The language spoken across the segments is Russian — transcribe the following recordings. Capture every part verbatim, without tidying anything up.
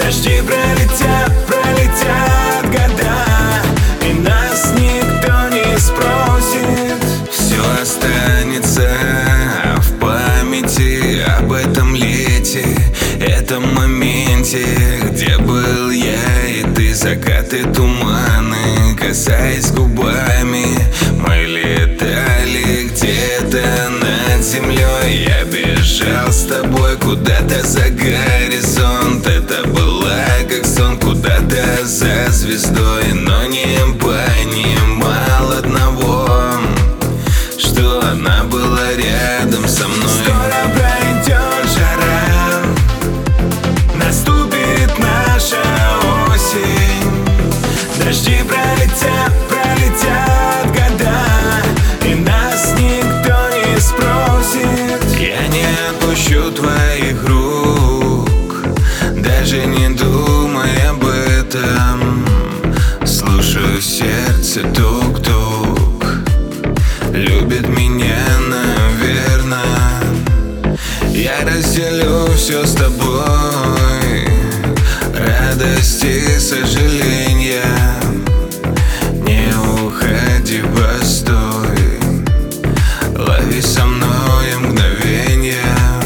Дожди пролетят, пролетят года, и нас никто не спросит. Все останется в памяти об этом лете, этом моменте, где был я и ты. Закаты, туманы, касаясь губами, мы летали где-то над землей. Я бежал с тобой куда-то за горизонт. Это была как сон, куда-то за звездой. Но не понимал одного, что она была рядом со мной. Скоро пройдет жара, наступит наша осень. Дожди пролетят, пролетят года, и нас никто не спросит. Я не отпущу твоих рук, даже не думай об этом. Слушаю сердце тук-тук, любит меня, наверно. Я разделю все с тобой, радости и сожаления. Не уходи, постой, лови со мной мгновенья.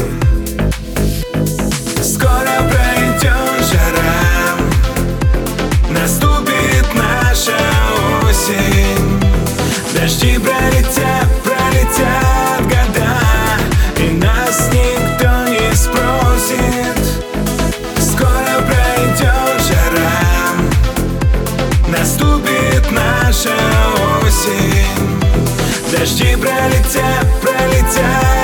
Скоро пройдет жара, наступит наша осень. Дожди пролетят, пролетят года, и нас никто не спросит. Скоро пройдет жара, наступит наша осень. Дожди пролетят, пролетят